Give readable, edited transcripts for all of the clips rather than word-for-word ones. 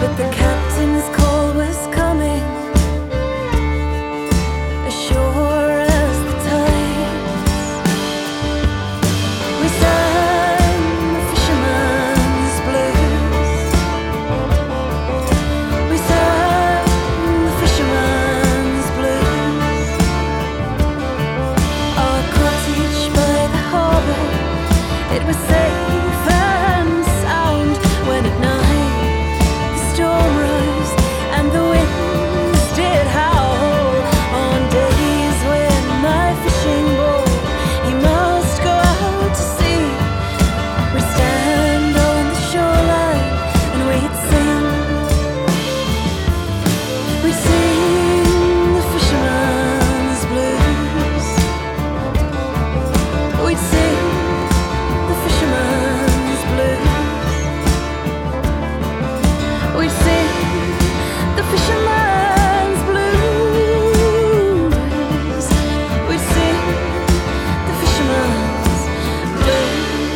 but the captain's call was coming, as sure as the tides. We sang the fisherman's blues. We sang the fisherman's blues. Our cottage by the harbour, it was safe and sound when at night the storm rose and the winds did howl. On days when my fishing boy, he must go out to sea, we'd stand on the shoreline and we'd sing the fisherman's blues. We'd sing the fisherman's blues. We'd sing the fisherman's blues. We'd sing the fisherman's blues.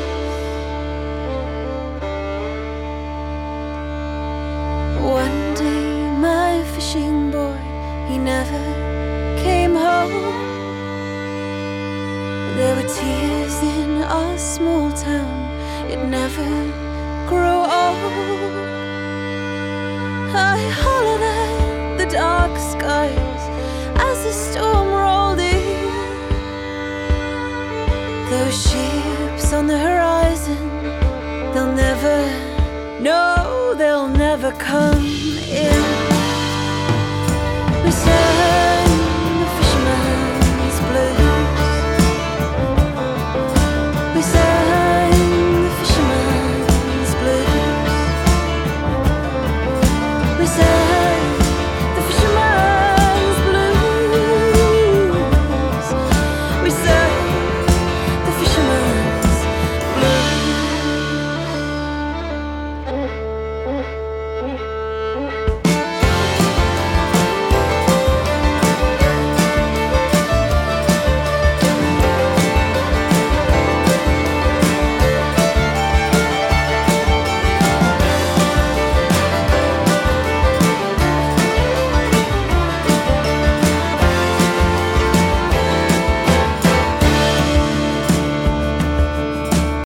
One day my fishing boy, he never came home. There were tears in our small town, it never grew old. I hollered at the dark skies as the storm rolled in. Those ships on the horizon, they'll never, no, they'll never come in. We said